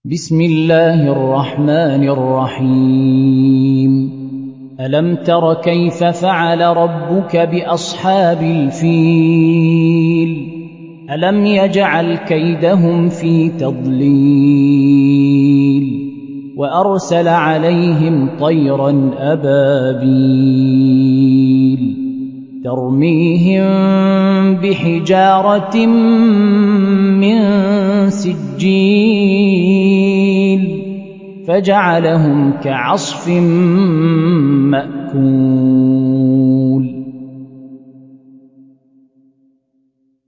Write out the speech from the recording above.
بسم الله الرحمن الرحيم ألم تر كيف فعل ربك بأصحاب الفيل ألم يجعل كيدهم في تضليل وأرسل عليهم طيرا أبابيل ترميهم بحجارة من سجيل فجعلهم كعصف مأكول